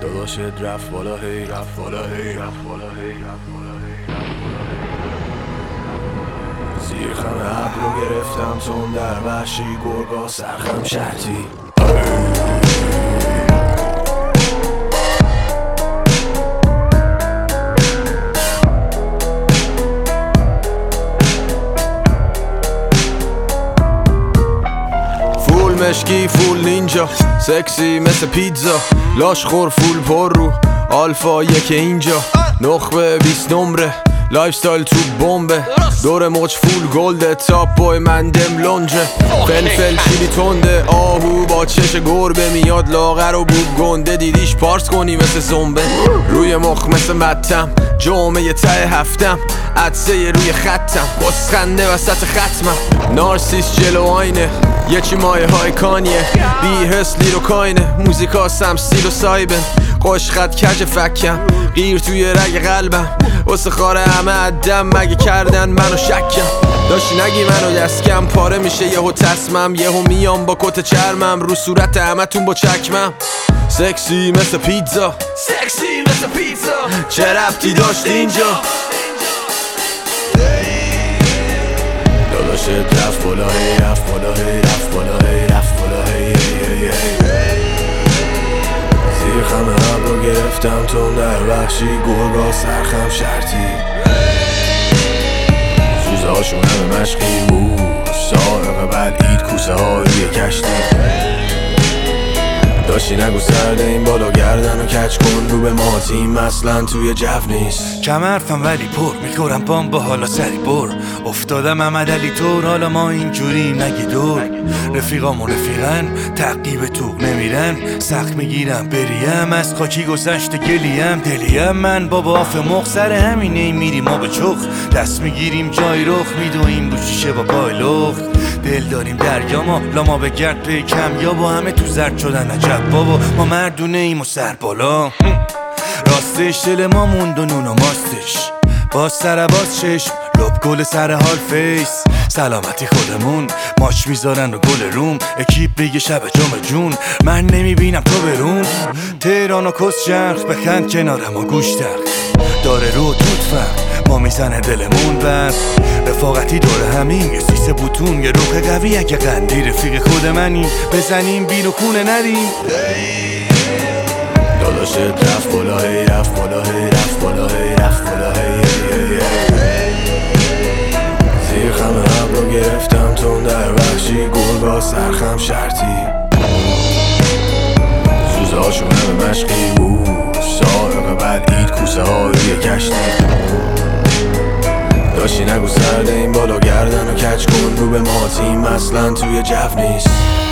داداشت رفت بالا هی رفت بالا هی رفت بالا هی رفت بالا هی زیر خم ابرو گرفتم تون در وحشی گرگا سرخم شرطی فول مشکی فول نینجا سکسی مثل پیتزا لاش خور فول پر رو آلفا یک اینجا نخبه 20 نمره لایف ستایل تو بمبه دور موج فول گلده تاپ بای من دم لونجه فلفل چیلی تنده آهو با چش گربه میاد لاغر و بوب گنده دیدیش پارس کنی مثل زنبه روی مخ مثل متم جامعه ته هفتم عدسه روی خطم بسخنده وسط ختمم نارسیس جلو آینه یه چی مایه های کانیه بی حس لیر و کاینه موزیکا سمسیل و سایبن خوش خط کج فکم غیر توی رگ قلبم واسه خاره همه عدم مگه کردن منو شکم داشتی نگی منو دستکم پاره میشه یهو تصمم یهو میام با کت چرمم رو صورت همتون با چکمم سکسی مثل پیتزا سکسی مثل پیتزا چه ربطی داشت اینجا داداشت رفت بالا هی رفت بالا هی رفت بالا هی رفت بالا هی هی هی زیر خم ابرو گرفتم تون در وحشی گرگا سرخم شرطی سوزه هاشون همه مشقی بود سارق بلعید کوسه های روی کشتی داشتی نگو سرده این بالا گردن و کچ کن رو به ما تیم اصلا توی جو نیست کم حرفم ولی پر میخورم پام با حالا سری بر افتادم محمد علی طور حالا ما اینجوری نگی دور رفیقامون رفیقن تعقیب توق نمیرن سخت میگیرم بریم از خاکی گذشت گلیم دلیم من بابا آف مخ سر همینه میریم ما به چخ دست میگیریم جای رخ میدویم رو شیشه با پای لخت دل داریم دریا ما لاما به گرد پی کم یا با همه تو زرد شدن عجب بابا ما مردونه ایم و سر بالا راستش دل ما موند و نون و ماستش باز سر باز چشم لب گل سر حال فیس سلامتی خودمون ماچ میذارن و گل روم اکیپ بگه شب جام جون من نمیبینم تو برون تهران و کس چرخ بخند کنارم و گوش ترخ داره رو توتفم ما میزنه دلمون بر رفاقتی داره همین یه سیسه بوتون یه روح قوی اگه قندی رفیق خود منی بزنیم بین و خونه نریم داداشت رفت بالا هی رفت بالا هی رفت بالا هی رفت بالا هی زیر خم ابرو گرفتم تون در وحشی گرگا سرخم شرطی سوزه هاشون همه مشقی بود سارق بلعید کوسه های روی کشتی داشتی نگو سرده این بالا گردن و کچ کن رو به ما تیم اصلا توی جو نیست